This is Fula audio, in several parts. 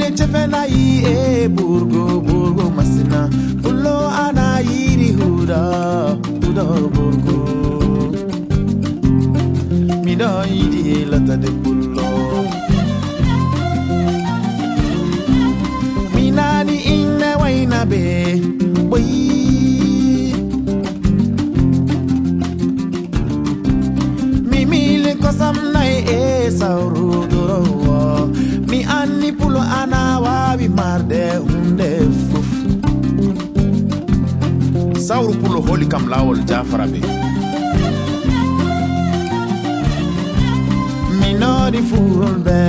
chefena e burgo masina pullo ana yiri huda burgo mi do yidi lata de pullo mi nani inne wayna be boy mi mile kosam nay e sauru doro mi anni pulo ana wawi marde hunde fuf sauru pulo holi kam lawol jafara be mi nodi fulbe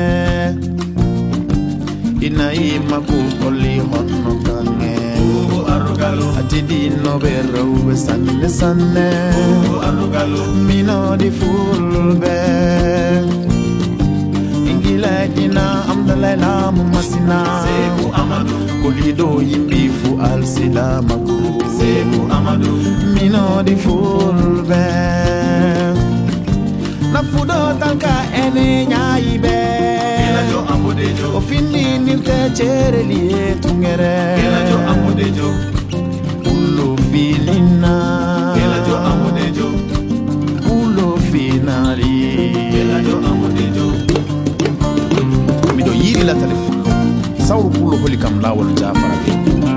inayi maku oli honno kange arugalo atidi no berro sanne arugalo mi nodi fulbe dina amdalaila mumasina sebu amadu kolido yimbi fu al silamaku sebu amadu mino di fulbe na fudo tanka ene nyaibe elajo amodejo ofini nilte chereli tungere elajo amodejo ulo filina elajo amodejo ulo finali elajo amodejo yiri la telefon sauru pulo holi kam lawol jafara be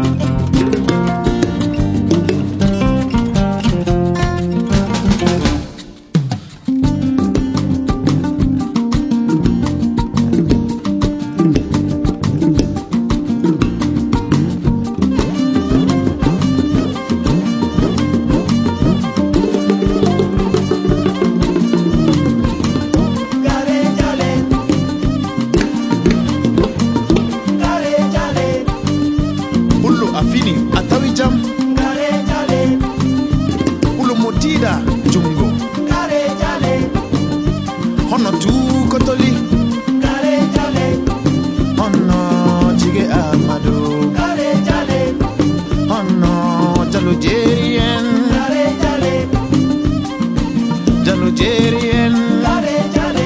afini atawi jam kare jale ulo motida jungo kare jale hono tu kotoli kare jale hono jige amado kare jale hono jalo jerien kare jale jalo jerien kare jale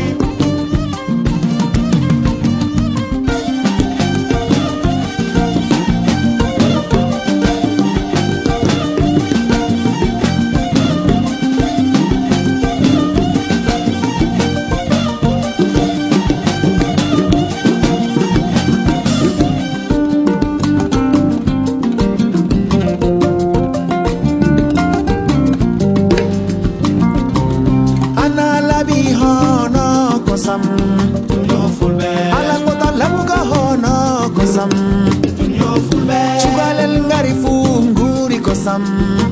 kosam tunyo fulbe ala kota labuka hono kosam tunyo fulbe chugalel ngari fu nguri kosam